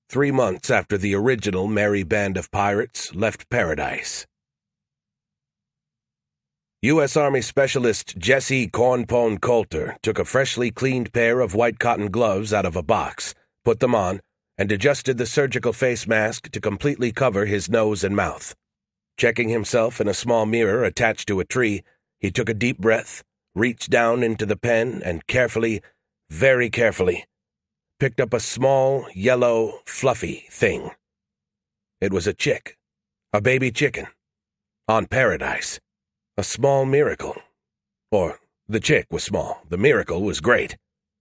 3 months after the original merry band of pirates left Paradise. U.S. Army Specialist Jesse Cornpone Coulter took a freshly cleaned pair of white cotton gloves out of a box, put them on, and adjusted the surgical face mask to completely cover his nose and mouth. Checking himself in a small mirror attached to a tree, he took a deep breath, reached down into the pen, and carefully, very carefully, picked up a small, yellow, fluffy thing. It was a chick, a baby chicken, on Paradise. A small miracle. Or, the chick was small, the miracle was great.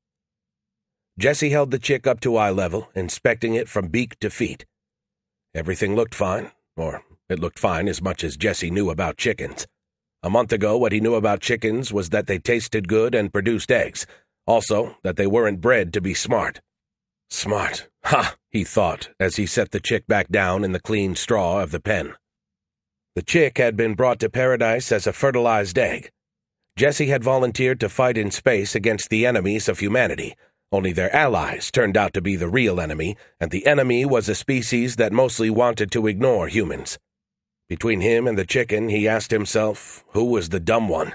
Jesse held the chick up to eye level, inspecting it from beak to feet. Everything looked fine, or it looked fine as much as Jesse knew about chickens. A month ago, what he knew about chickens was that they tasted good and produced eggs, also that they weren't bred to be smart. Smart, ha, he thought, as he set the chick back down in the clean straw of the pen. The chick had been brought to Paradise as a fertilized egg. Jesse had volunteered to fight in space against the enemies of humanity, only their allies turned out to be the real enemy, and the enemy was a species that mostly wanted to ignore humans. Between him and the chicken, he asked himself, who was the dumb one?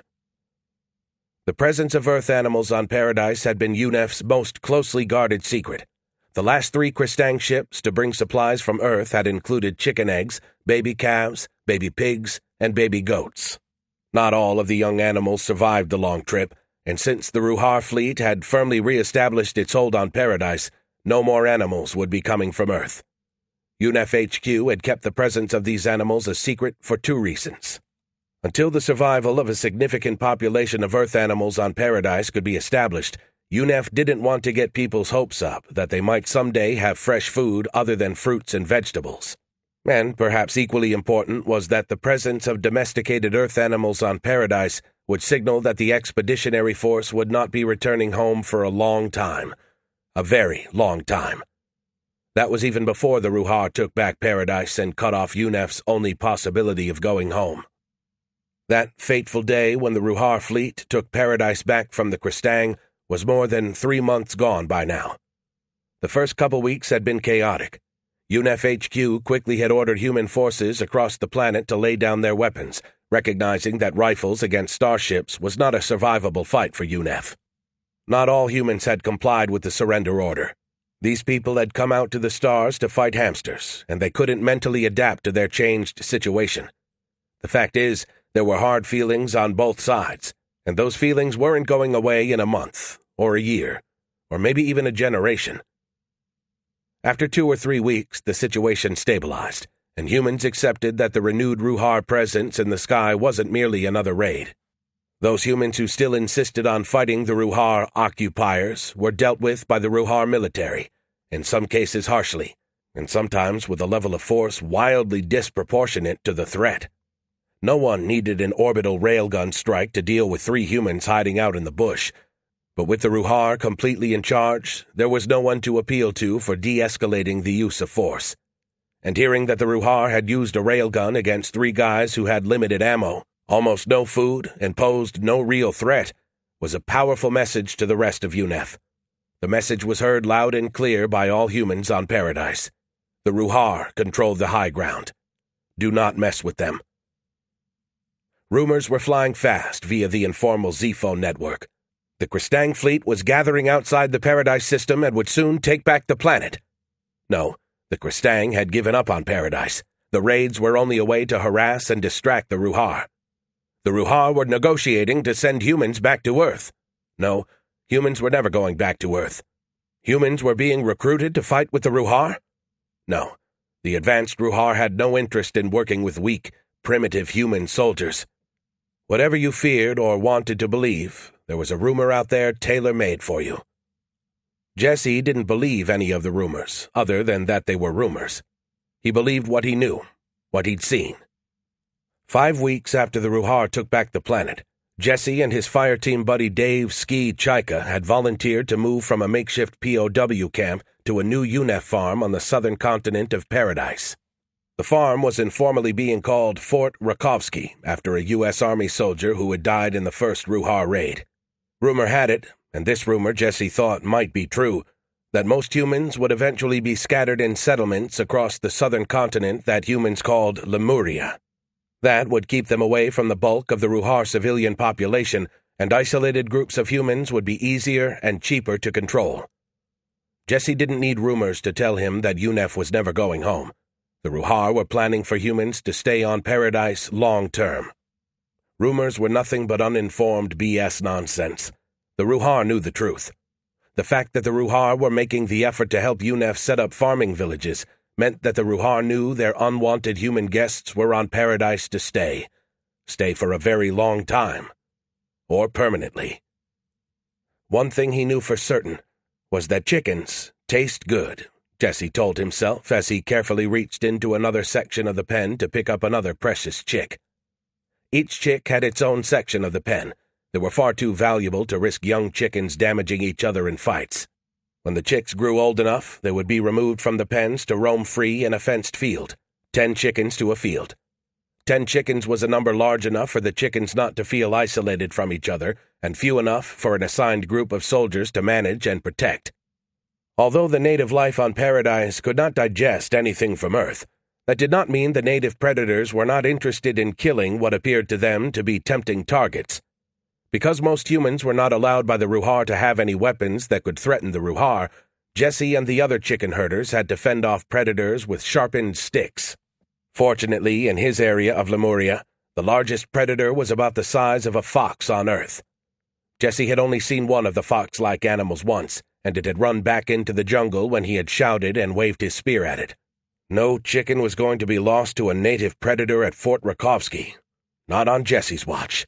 The presence of Earth animals on Paradise had been UNEF's most closely guarded secret. The last 3 Kristang ships to bring supplies from Earth had included chicken eggs, baby calves, baby pigs, and baby goats. Not all of the young animals survived the long trip, and since the Ruhar fleet had firmly re-established its hold on Paradise, no more animals would be coming from Earth. UNEF HQ had kept the presence of these animals a secret for 2 reasons. Until the survival of a significant population of Earth animals on Paradise could be established, UNEF didn't want to get people's hopes up that they might someday have fresh food other than fruits and vegetables. And perhaps equally important was that the presence of domesticated Earth animals on Paradise would signal that the expeditionary force would not be returning home for a long time. A very long time. That was even before the Ruhar took back Paradise and cut off UNEF's only possibility of going home. That fateful day when the Ruhar fleet took Paradise back from the Kristang was more than 3 months gone by now. The first couple weeks had been chaotic. UNEF HQ quickly had ordered human forces across the planet to lay down their weapons, recognizing that rifles against starships was not a survivable fight for UNEF. Not all humans had complied with the surrender order. These people had come out to the stars to fight hamsters, and they couldn't mentally adapt to their changed situation. The fact is, there were hard feelings on both sides, and those feelings weren't going away in a month, or a year, or maybe even a generation. After 2 or 3 weeks, the situation stabilized, and humans accepted that the renewed Ruhar presence in the sky wasn't merely another raid. Those humans who still insisted on fighting the Ruhar occupiers were dealt with by the Ruhar military, in some cases harshly, and sometimes with a level of force wildly disproportionate to the threat. No one needed an orbital railgun strike to deal with 3 humans hiding out in the bush, but with the Ruhar completely in charge, there was no one to appeal to for de-escalating the use of force. And hearing that the Ruhar had used a railgun against 3 guys who had limited ammo, almost no food, and posed no real threat, was a powerful message to the rest of UNEF. The message was heard loud and clear by all humans on Paradise. The Ruhar controlled the high ground. Do not mess with them. Rumors were flying fast via the informal Z-phone network. The Kristang fleet was gathering outside the Paradise system and would soon take back the planet. No, the Kristang had given up on Paradise. The raids were only a way to harass and distract the Ruhar. The Ruhar were negotiating to send humans back to Earth. No, humans were never going back to Earth. Humans were being recruited to fight with the Ruhar? No, the advanced Ruhar had no interest in working with weak, primitive human soldiers. Whatever you feared or wanted to believe, there was a rumor out there tailor-made for you. Jesse didn't believe any of the rumors, other than that they were rumors. He believed what he knew, what he'd seen. 5 weeks after the Ruhar took back the planet, Jesse and his fire team buddy Dave Ski Chaika had volunteered to move from a makeshift POW camp to a new UNEF farm on the southern continent of Paradise. The farm was informally being called Fort Rakovsky after a U.S. Army soldier who had died in the first Ruhar raid. Rumor had it, and this rumor Jesse thought might be true, that most humans would eventually be scattered in settlements across the southern continent that humans called Lemuria. That would keep them away from the bulk of the Ruhar civilian population, and isolated groups of humans would be easier and cheaper to control. Jesse didn't need rumors to tell him that Yunef was never going home. The Ruhar were planning for humans to stay on Paradise long term. Rumors were nothing but uninformed BS nonsense. The Ruhar knew the truth. The fact that the Ruhar were making the effort to help Yunef set up farming villages meant that the Ruhar knew their unwanted human guests were on Paradise to stay for a very long time, or permanently. One thing he knew for certain was that chickens taste good, Jesse told himself as he carefully reached into another section of the pen to pick up another precious chick. Each chick had its own section of the pen. They were far too valuable to risk young chickens damaging each other in fights. When the chicks grew old enough, they would be removed from the pens to roam free in a fenced field, 10 chickens to a field. 10 chickens was a number large enough for the chickens not to feel isolated from each other, and few enough for an assigned group of soldiers to manage and protect. Although the native life on Paradise could not digest anything from Earth, that did not mean the native predators were not interested in killing what appeared to them to be tempting targets. Because most humans were not allowed by the Ruhar to have any weapons that could threaten the Ruhar, Jesse and the other chicken herders had to fend off predators with sharpened sticks. Fortunately, in his area of Lemuria, the largest predator was about the size of a fox on Earth. Jesse had only seen one of the fox-like animals once, and it had run back into the jungle when he had shouted and waved his spear at it. No chicken was going to be lost to a native predator at Fort Rakovsky. Not on Jesse's watch.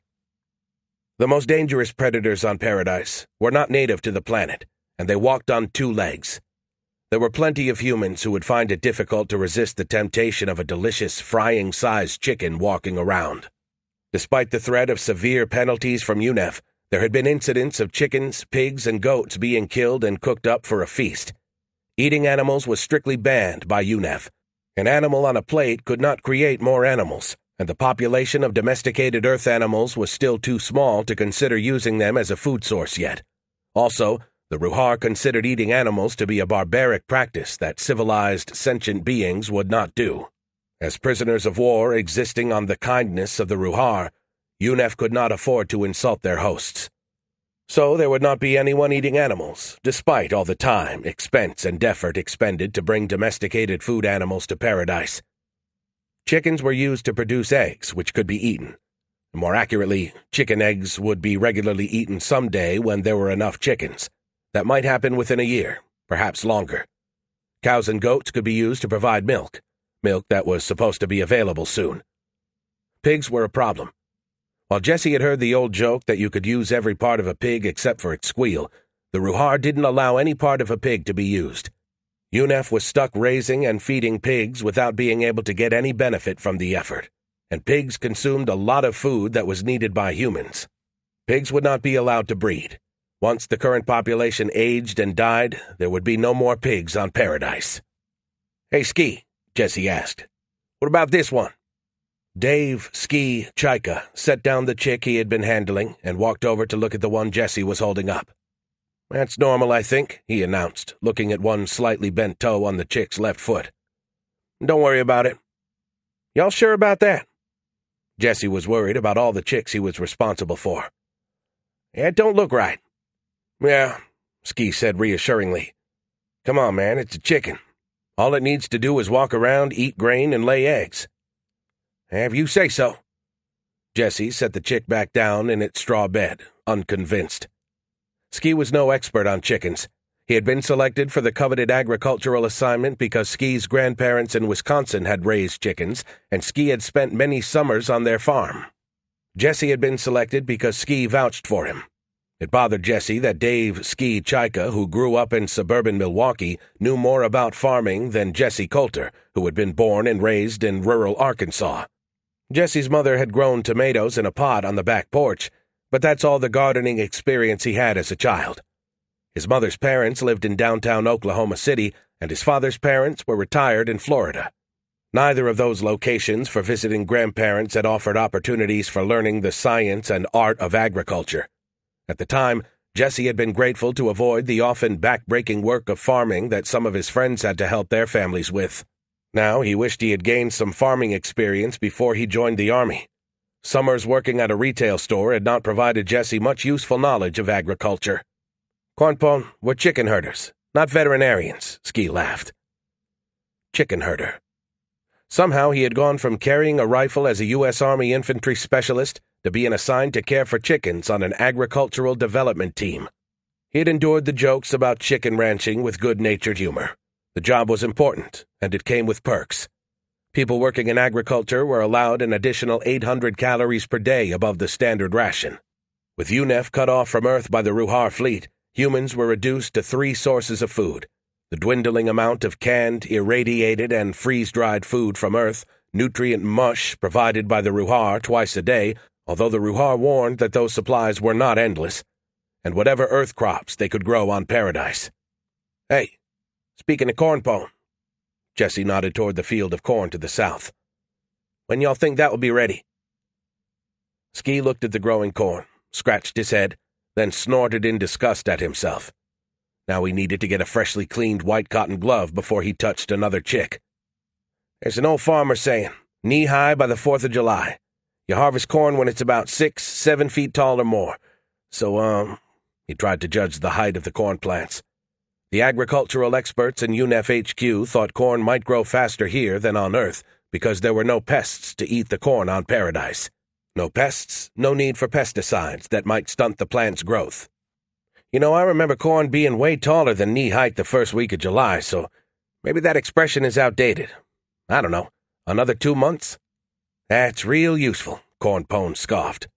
The most dangerous predators on Paradise were not native to the planet, and they walked on 2 legs. There were plenty of humans who would find it difficult to resist the temptation of a delicious frying-sized chicken walking around. Despite the threat of severe penalties from Yunef, there had been incidents of chickens, pigs, and goats being killed and cooked up for a feast. Eating animals was strictly banned by Yunef. An animal on a plate could not create more animals, and the population of domesticated Earth animals was still too small to consider using them as a food source yet. Also, the Ruhar considered eating animals to be a barbaric practice that civilized, sentient beings would not do. As prisoners of war existing on the kindness of the Ruhar, Yunef could not afford to insult their hosts. So there would not be anyone eating animals, despite all the time, expense, and effort expended to bring domesticated food animals to Paradise. Chickens were used to produce eggs, which could be eaten. More accurately, chicken eggs would be regularly eaten someday when there were enough chickens. That might happen within a year, perhaps longer. Cows and goats could be used to provide milk that was supposed to be available soon. Pigs were a problem. While Jesse had heard the old joke that you could use every part of a pig except for its squeal, the Ruhar didn't allow any part of a pig to be used. Yunef was stuck raising and feeding pigs without being able to get any benefit from the effort, and pigs consumed a lot of food that was needed by humans. Pigs would not be allowed to breed. Once the current population aged and died, there would be no more pigs on Paradise. "Hey, Ski," Jesse asked. "What about this one?" Dave Ski Chaika set down the chick he had been handling and walked over to look at the one Jesse was holding up. "That's normal, I think," he announced, looking at one slightly bent toe on the chick's left foot. "Don't worry about it." "Y'all sure about that?" Jesse was worried about all the chicks he was responsible for. "It don't look right." "Yeah," Ski said reassuringly. "Come on, man, it's a chicken. All it needs to do is walk around, eat grain, and lay eggs." "If you say so." Jesse set the chick back down in its straw bed, unconvinced. Ski was no expert on chickens. He had been selected for the coveted agricultural assignment because Ski's grandparents in Wisconsin had raised chickens, and Ski had spent many summers on their farm. Jesse had been selected because Ski vouched for him. It bothered Jesse that Dave Ski Chaika, who grew up in suburban Milwaukee, knew more about farming than Jesse Coulter, who had been born and raised in rural Arkansas. Jesse's mother had grown tomatoes in a pot on the back porch, but that's all the gardening experience he had as a child. His mother's parents lived in downtown Oklahoma City, and his father's parents were retired in Florida. Neither of those locations for visiting grandparents had offered opportunities for learning the science and art of agriculture. At the time, Jesse had been grateful to avoid the often back-breaking work of farming that some of his friends had to help their families with. Now he wished he had gained some farming experience before he joined the Army. Summers working at a retail store had not provided Jesse much useful knowledge of agriculture. "Cornpone, we're chicken herders, not veterinarians," Ski laughed. Chicken herder. Somehow he had gone from carrying a rifle as a U.S. Army infantry specialist to being assigned to care for chickens on an agricultural development team. He had endured the jokes about chicken ranching with good-natured humor. The job was important, and it came with perks. People working in agriculture were allowed an additional 800 calories per day above the standard ration. With UNEF cut off from Earth by the Ruhar fleet, humans were reduced to 3 sources of food: the dwindling amount of canned, irradiated, and freeze-dried food from Earth, nutrient mush provided by the Ruhar twice a day, although the Ruhar warned that those supplies were not endless, and whatever Earth crops they could grow on Paradise. "Hey, speaking of Cornpone," Jesse nodded toward the field of corn to the south. "When y'all think that will be ready?" Ski looked at the growing corn, scratched his head, then snorted in disgust at himself. Now he needed to get a freshly cleaned white cotton glove before he touched another chick. "There's an old farmer saying, knee-high by the 4th of July. You harvest corn when it's about 6, 7 feet tall or more. So, he tried to judge the height of the corn plants. The agricultural experts in UNEF HQ thought corn might grow faster here than on Earth because there were no pests to eat the corn on Paradise. No pests, no need for pesticides that might stunt the plant's growth. You know, I remember corn being way taller than knee-height the first week of July, so maybe that expression is outdated. I don't know, another 2 months? That's real useful," Cornpone scoffed.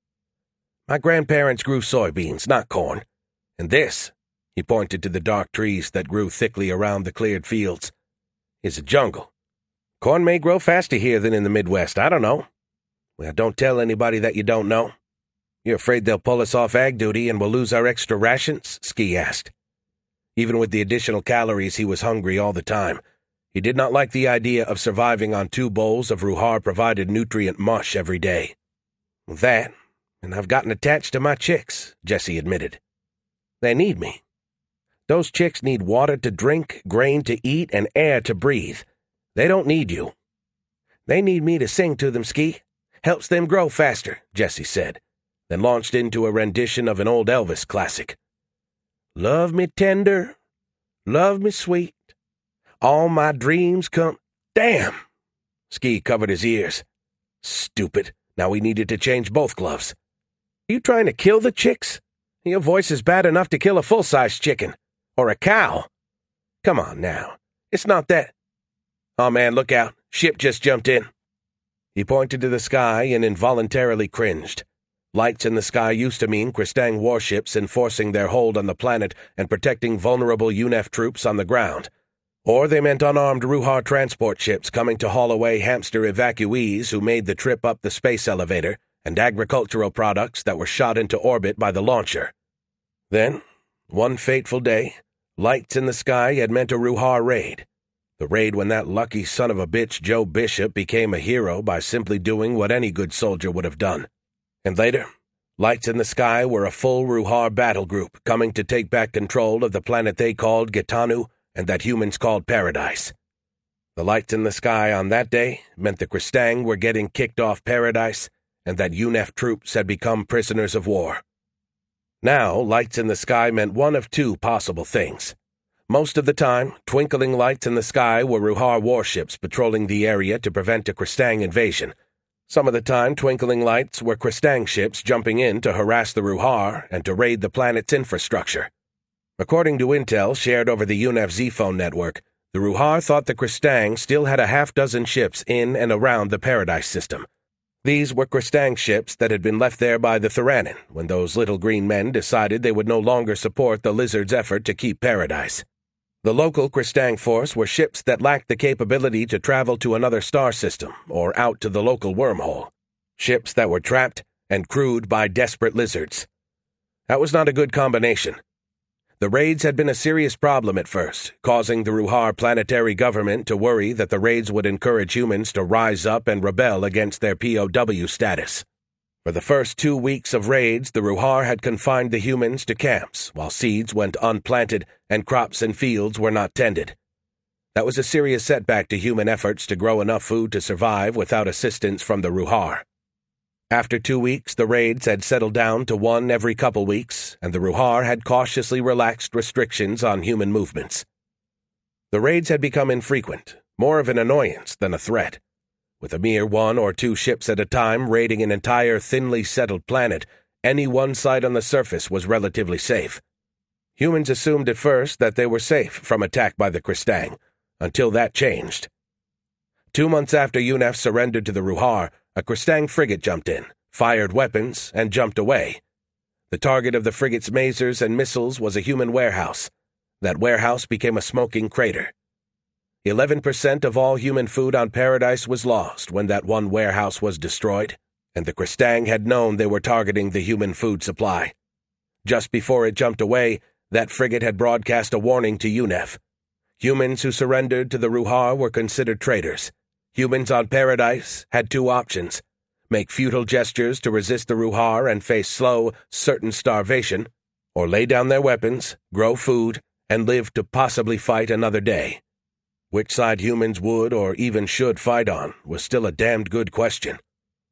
"My grandparents grew soybeans, not corn. And this," he pointed to the dark trees that grew thickly around the cleared fields, "is a jungle. Corn may grow faster here than in the Midwest, I don't know." "Well, don't tell anybody that you don't know." "You're afraid they'll pull us off ag duty and we'll lose our extra rations?" Ski asked. Even with the additional calories, he was hungry all the time. He did not like the idea of surviving on 2 bowls of Ruhar-provided nutrient mush every day. "That, and I've gotten attached to my chicks," Jesse admitted. "They need me. Those chicks need water to drink, grain to eat, and air to breathe. They don't need you." "They need me to sing to them, Ski. Helps them grow faster," Jesse said, then launched into a rendition of an old Elvis classic. "Love me tender, love me sweet, all my dreams come—" "Damn!" Ski covered his ears. Stupid. Now he needed to change both gloves. "Are you trying to kill the chicks? Your voice is bad enough to kill a full-size chicken. Or a cow. Come on now. It's not that—" "Oh man, look out. Ship just jumped in." He pointed to the sky and involuntarily cringed. Lights in the sky used to mean Kristang warships enforcing their hold on the planet and protecting vulnerable UNEF troops on the ground. Or they meant unarmed Ruhar transport ships coming to haul away hamster evacuees who made the trip up the space elevator, and agricultural products that were shot into orbit by the launcher. Then, one fateful day, lights in the sky had meant a Ruhar raid. The raid when that lucky son of a bitch Joe Bishop became a hero by simply doing what any good soldier would have done. And later, lights in the sky were a full Ruhar battle group coming to take back control of the planet they called Gitanu and that humans called Paradise. The lights in the sky on that day meant the Kristang were getting kicked off Paradise and that UNEF troops had become prisoners of war. Now, lights in the sky meant one of 2 possible things. Most of the time, twinkling lights in the sky were Ruhar warships patrolling the area to prevent a Kristang invasion. Some of the time, twinkling lights were Kristang ships jumping in to harass the Ruhar and to raid the planet's infrastructure. According to intel shared over the UNEF Z-phone network, the Ruhar thought the Kristang still had a half-dozen ships in and around the Paradise system. These were Kristang ships that had been left there by the Theranin when those little green men decided they would no longer support the Lizard's effort to keep Paradise. The local Kristang force were ships that lacked the capability to travel to another star system or out to the local wormhole. Ships that were trapped and crewed by desperate lizards. That was not a good combination. The raids had been a serious problem at first, causing the Ruhar planetary government to worry that the raids would encourage humans to rise up and rebel against their POW status. For the first 2 weeks of raids, the Ruhar had confined the humans to camps, while seeds went unplanted and crops and fields were not tended. That was a serious setback to human efforts to grow enough food to survive without assistance from the Ruhar. After 2 weeks, the raids had settled down to one every couple weeks, and the Ruhar had cautiously relaxed restrictions on human movements. The raids had become infrequent, more of an annoyance than a threat. With a mere 1 or 2 ships at a time raiding an entire thinly settled planet, any one site on the surface was relatively safe. Humans assumed at first that they were safe from attack by the Kristang, until that changed. 2 months after UNEF surrendered to the Ruhar, a Kristang frigate jumped in, fired weapons, and jumped away. The target of the frigate's masers and missiles was a human warehouse. That warehouse became a smoking crater. 11% of all human food on Paradise was lost when that one warehouse was destroyed, and the Kristang had known they were targeting the human food supply. Just before it jumped away, that frigate had broadcast a warning to UNEF. Humans who surrendered to the Ruhar were considered traitors. Humans on Paradise had 2 options: make futile gestures to resist the Ruhar and face slow, certain starvation, or lay down their weapons, grow food, and live to possibly fight another day. Which side humans would or even should fight on was still a damned good question.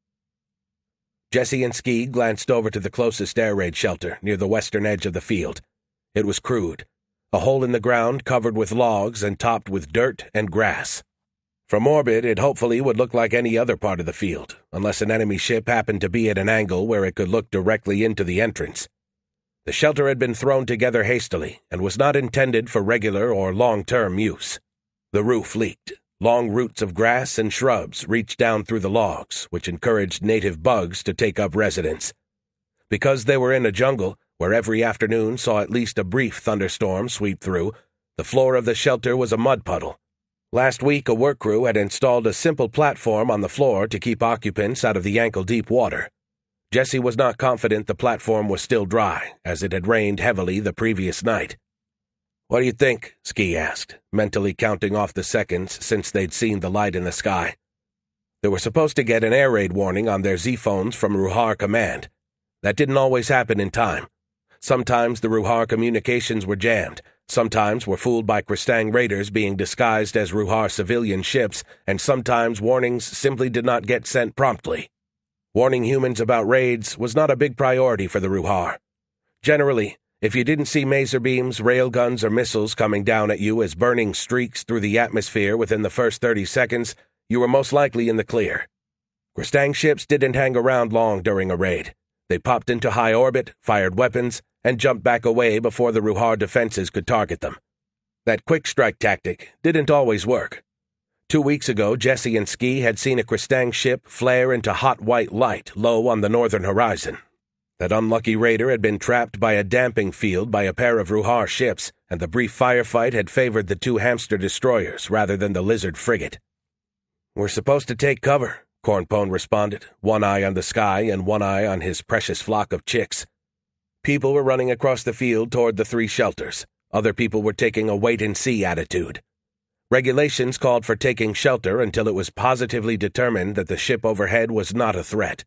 Jesse and Ski glanced over to the closest air raid shelter near the western edge of the field. It was crude, a hole in the ground covered with logs and topped with dirt and grass. From orbit, it hopefully would look like any other part of the field, unless an enemy ship happened to be at an angle where it could look directly into the entrance. The shelter had been thrown together hastily and was not intended for regular or long-term use. The roof leaked. Long roots of grass and shrubs reached down through the logs, which encouraged native bugs to take up residence. Because they were in a jungle, where every afternoon saw at least a brief thunderstorm sweep through, the floor of the shelter was a mud puddle. Last week, a work crew had installed a simple platform on the floor to keep occupants out of the ankle-deep water. Jesse was not confident the platform was still dry, as it had rained heavily the previous night. "What do you think?" Ski asked, mentally counting off the seconds since they'd seen the light in the sky. They were supposed to get an air raid warning on their Z-phones from Ruhar Command. That didn't always happen in time. Sometimes the Ruhar communications were jammed, sometimes were fooled by Kristang raiders being disguised as Ruhar civilian ships, and sometimes warnings simply did not get sent promptly. Warning humans about raids was not a big priority for the Ruhar. Generally, if you didn't see maser beams, railguns, or missiles coming down at you as burning streaks through the atmosphere within the first 30 seconds, you were most likely in the clear. Kristang ships didn't hang around long during a raid. They popped into high orbit, fired weapons, and jumped back away before the Ruhar defenses could target them. That quick strike tactic didn't always work. 2 weeks ago, Jesse and Ski had seen a Kristang ship flare into hot white light low on the northern horizon. That unlucky raider had been trapped by a damping field by a pair of Ruhar ships, and the brief firefight had favored the 2 hamster destroyers rather than the lizard frigate. "We're supposed to take cover," Cornpone responded, one eye on the sky and one eye on his precious flock of chicks. People were running across the field toward the 3 shelters. Other people were taking a wait-and-see attitude. Regulations called for taking shelter until it was positively determined that the ship overhead was not a threat.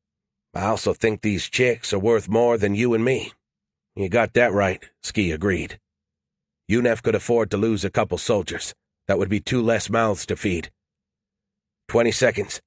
"I also think these chicks are worth more than you and me." "You got that right," Ski agreed. UNEF could afford to lose a couple soldiers. That would be 2 less mouths to feed. 20 seconds.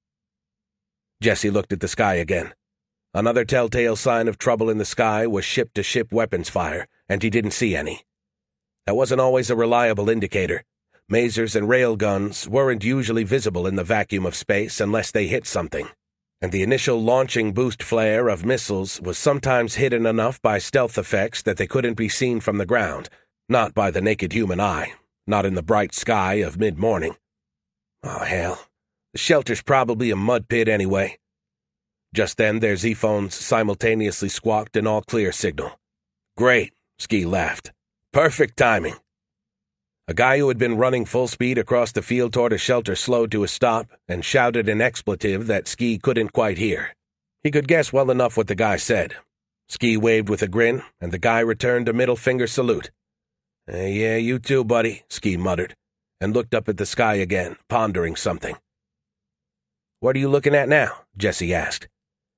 Jesse looked at the sky again. Another telltale sign of trouble in the sky was ship-to-ship weapons fire, and he didn't see any. That wasn't always a reliable indicator. Masers and railguns weren't usually visible in the vacuum of space unless they hit something, and the initial launching boost flare of missiles was sometimes hidden enough by stealth effects that they couldn't be seen from the ground, not by the naked human eye, not in the bright sky of mid-morning. Oh, hell. The shelter's probably a mud pit anyway. Just then, their Z-phones simultaneously squawked an all-clear signal. "Great," Ski laughed. "Perfect timing." A guy who had been running full speed across the field toward a shelter slowed to a stop and shouted an expletive that Ski couldn't quite hear. He could guess well enough what the guy said. Ski waved with a grin, and the guy returned a middle-finger salute. Yeah, you too, buddy," Ski muttered, and looked up at the sky again, pondering something. "What are you looking at now?" Jesse asked.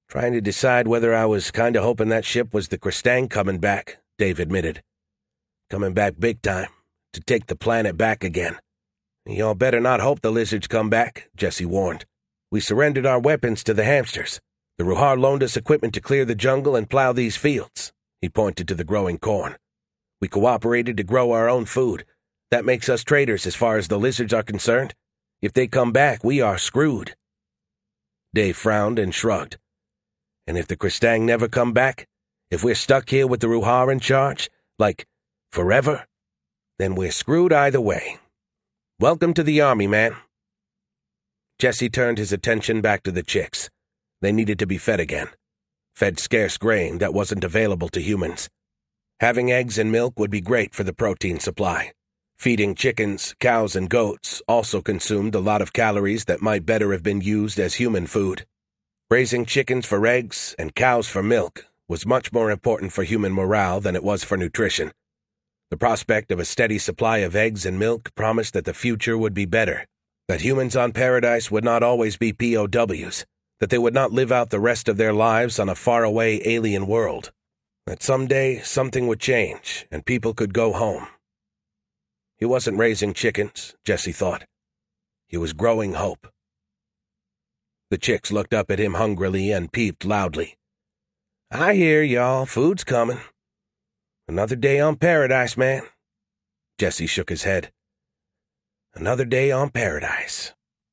Trying to decide whether I was kinda hoping that ship was the Kristang coming back, Dave admitted. Coming back big time, to take the planet back again. Y'all better not hope the lizards come back, Jesse warned. We surrendered our weapons to the hamsters. The Ruhar loaned us equipment to clear the jungle and plow these fields. He pointed to the growing corn. We cooperated to grow our own food. That makes us traitors as far as the lizards are concerned. If they come back, we are screwed. Dave frowned and shrugged. And if the Kristang never come back? If we're stuck here with the Ruhar in charge? Like, forever? Then we're screwed either way. Welcome to the army, man. Jesse turned his attention back to the chicks. They needed to be fed again. Fed scarce grain that wasn't available to humans. Having eggs and milk would be great for the protein supply. Feeding chickens, cows, and goats also consumed a lot of calories that might better have been used as human food. Raising chickens for eggs and cows for milk was much more important for human morale than it was for nutrition. The prospect of a steady supply of eggs and milk promised that the future would be better, that humans on Paradise would not always be POWs, that they would not live out the rest of their lives on a faraway alien world, that someday something would change and people could go home. He wasn't raising chickens, Jesse thought. He was growing hope. The chicks looked up at him hungrily and peeped loudly. I hear y'all, food's coming. Another day on Paradise, man. Jesse shook his head. Another day on Paradise.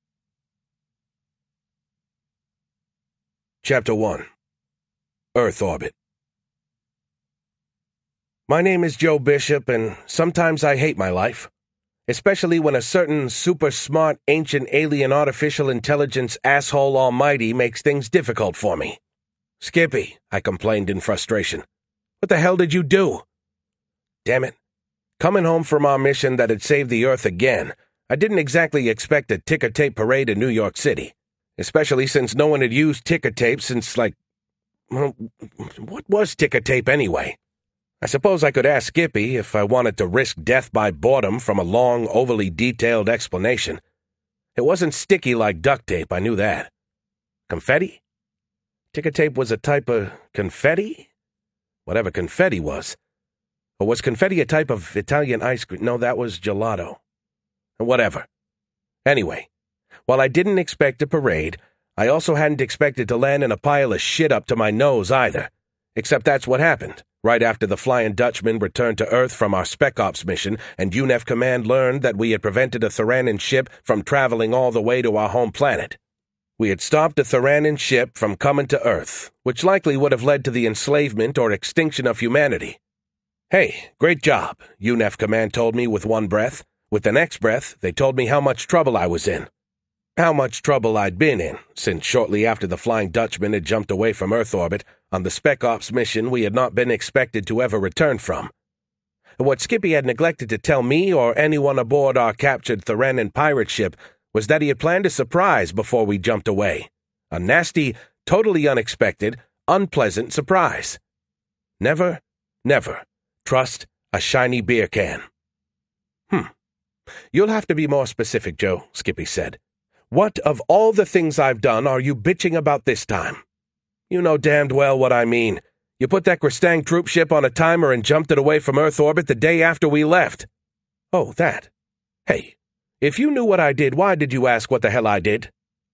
Chapter 1. Earth Orbit. My name is Joe Bishop, and sometimes I hate my life, especially when a certain super-smart, ancient alien artificial intelligence asshole almighty makes things difficult for me. Skippy, I complained in frustration. What the hell did you do? Damn it. Coming home from our mission that had saved the Earth again, I didn't exactly expect a ticker tape parade in New York City, especially since no one had used ticker tape since, what was ticker tape anyway? I suppose I could ask Skippy if I wanted to risk death by boredom from a long, overly detailed explanation. It wasn't sticky like duct tape, I knew that. Confetti? Ticker tape was a type of confetti? Whatever confetti was. Or was confetti a type of Italian ice cream? No, that was gelato. Whatever. Anyway, while I didn't expect a parade, I also hadn't expected to land in a pile of shit up to my nose either. Except that's what happened, right after the Flying Dutchman returned to Earth from our Spec Ops mission and UNEF Command learned that we had prevented a Theranan ship from traveling all the way to our home planet. We had stopped a Theranan ship from coming to Earth, which likely would have led to the enslavement or extinction of humanity. Hey, great job, UNEF Command told me with one breath. With the next breath, they told me how much trouble I was in. How much trouble I'd been in, since shortly after the Flying Dutchman had jumped away from Earth orbit, on the Spec Ops mission we had not been expected to ever return from. What Skippy had neglected to tell me or anyone aboard our captured Theranan pirate ship was that he had planned a surprise before we jumped away. A nasty, totally unexpected, unpleasant surprise. Never, never trust a shiny beer can. You'll have to be more specific, Joe, Skippy said. What of all the things I've done are you bitching about this time? You know damned well what I mean. You put that Kristang troop ship on a timer and jumped it away from Earth orbit the day after we left. Oh, that. Hey, if you knew what I did, why did you ask what the hell I did?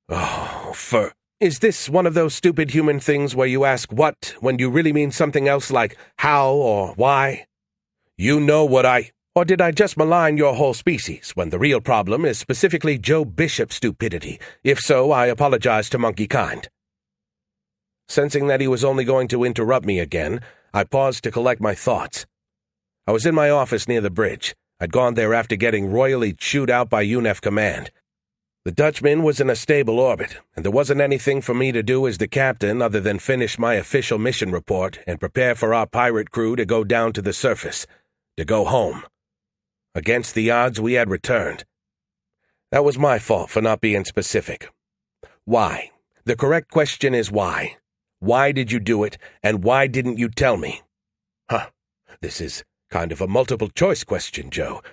Is this one of those stupid human things where you ask what when you really mean something else like how or why? You know what Or did I just malign your whole species when the real problem is specifically Joe Bishop's stupidity? If so, I apologize to monkeykind. Sensing that he was only going to interrupt me again, I paused to collect my thoughts. I was in my office near the bridge. I'd gone there after getting royally chewed out by UNEF Command. The Dutchman was in a stable orbit, and there wasn't anything for me to do as the captain other than finish my official mission report and prepare for our pirate crew to go down to the surface, to go home. Against the odds, we had returned. That was my fault for not being specific. Why? The correct question is why. Why did you do it, and why didn't you tell me? This is kind of a multiple-choice question, Joe.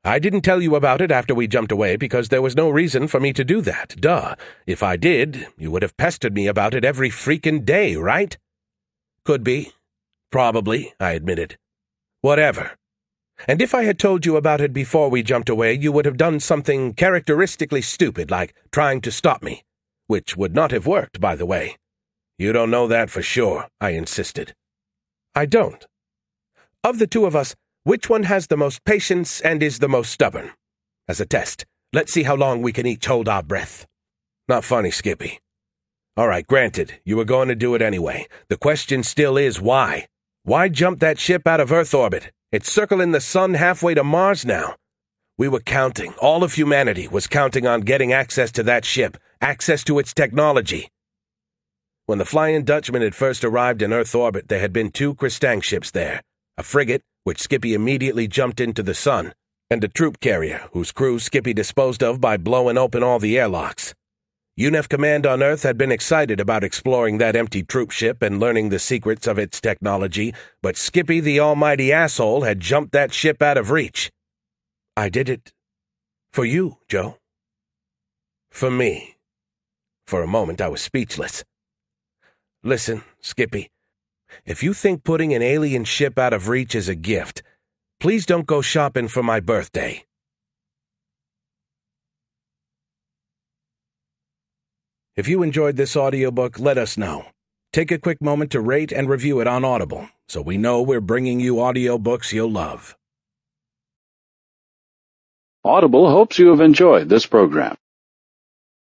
I didn't tell you about it after we jumped away because there was no reason for me to do that. Duh. If I did, you would have pestered me about it every freaking day, right? Could be. Probably, I admitted. Whatever. And if I had told you about it before we jumped away, you would have done something characteristically stupid, like trying to stop me. Which would not have worked, by the way. You don't know that for sure, I insisted. I don't. Of the two of us, which one has the most patience and is the most stubborn? As a test, let's see how long we can each hold our breath. Not funny, Skippy. All right, granted, you were going to do it anyway. The question still is why? Why jump that ship out of Earth orbit? It's circling the sun halfway to Mars now. We were counting. All of humanity was counting on getting access to that ship, access to its technology. When the Flying Dutchman had first arrived in Earth orbit, there had been 2 Kristang ships there, a frigate, which Skippy immediately jumped into the sun, and a troop carrier, whose crew Skippy disposed of by blowing open all the airlocks. UNEF Command on Earth had been excited about exploring that empty troop ship and learning the secrets of its technology, but Skippy the almighty asshole had jumped that ship out of reach. I did it for you, Joe. For me. For a moment I was speechless. Listen, Skippy. If you think putting an alien ship out of reach is a gift, please don't go shopping for my birthday. If you enjoyed this audiobook, let us know. Take a quick moment to rate and review it on Audible, so we know we're bringing you audiobooks you'll love. Audible hopes you have enjoyed this program.